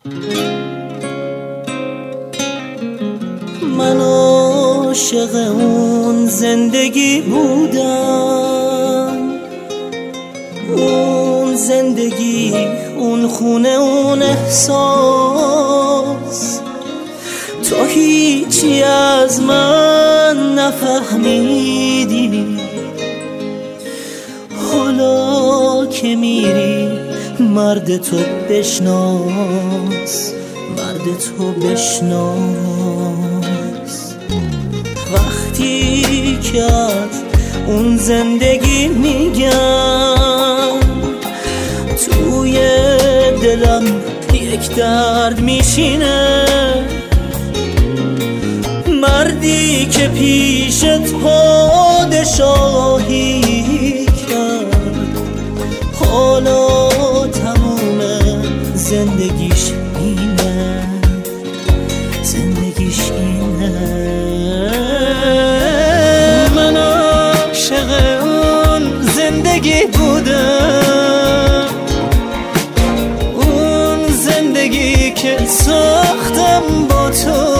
من عاشق اون زندگی بودم، اون زندگی، اون خونه، اون احساس. تو هیچی از من نفهمیدی، حالا که میری مرد تو بشناس، مرد تو بشناس. وقتی که از اون زندگی میگم، توی دلم یک درد میشینه. مردی که پیشت پادشاهی کرد، حالا تموم زندگیش اینه، زندگیش اینه. من عاشق اون زندگی بودم، اون زندگی که ساختم با تو.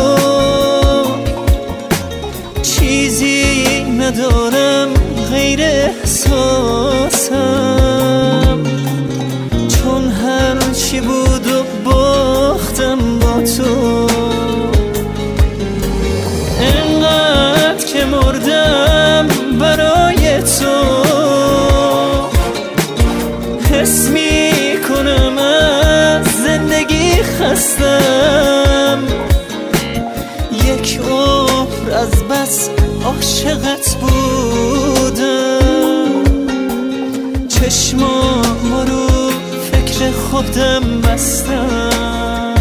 چیزی ندارم غیر احساسم، چون هر چی بود و باختم با تو. انقدر که مردم برای تو، حس میکنم از زندگی خستم. یک عمر از بس عاشقت بودم، چشمام رو فکر خودم بستم.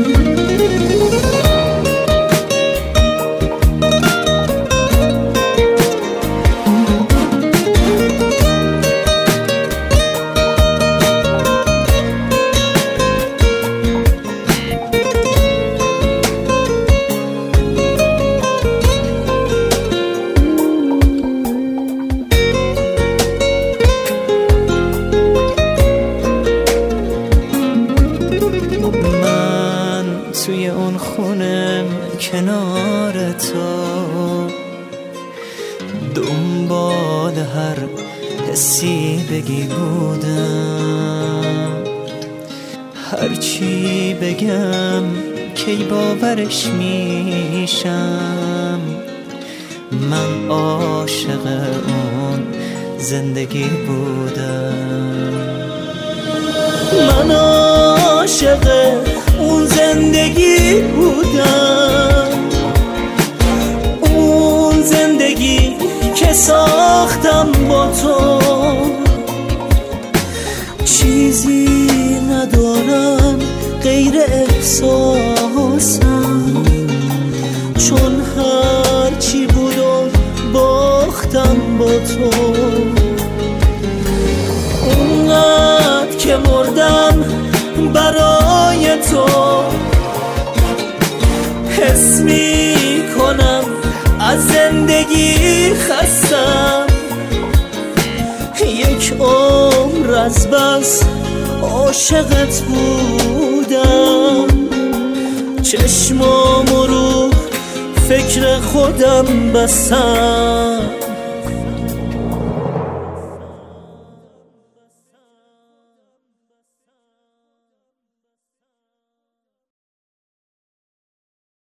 توی اون خونم کنار تو، دنبال هر حسی بگی بودم. هرچی بگم کی باورش میشم. من عاشق اون زندگی بودم، من عاشق اون زندگی بودم، اون زندگی که ساختم با تو. چیزی ندارم غیر احساسم، چون هر چی بود و باختم با تو. اونقدر که مردم برای تو، حس میکنم از زندگی خستم. یک عمر از بس عاشقت بودم، چشمام رو فکر خودم بستم.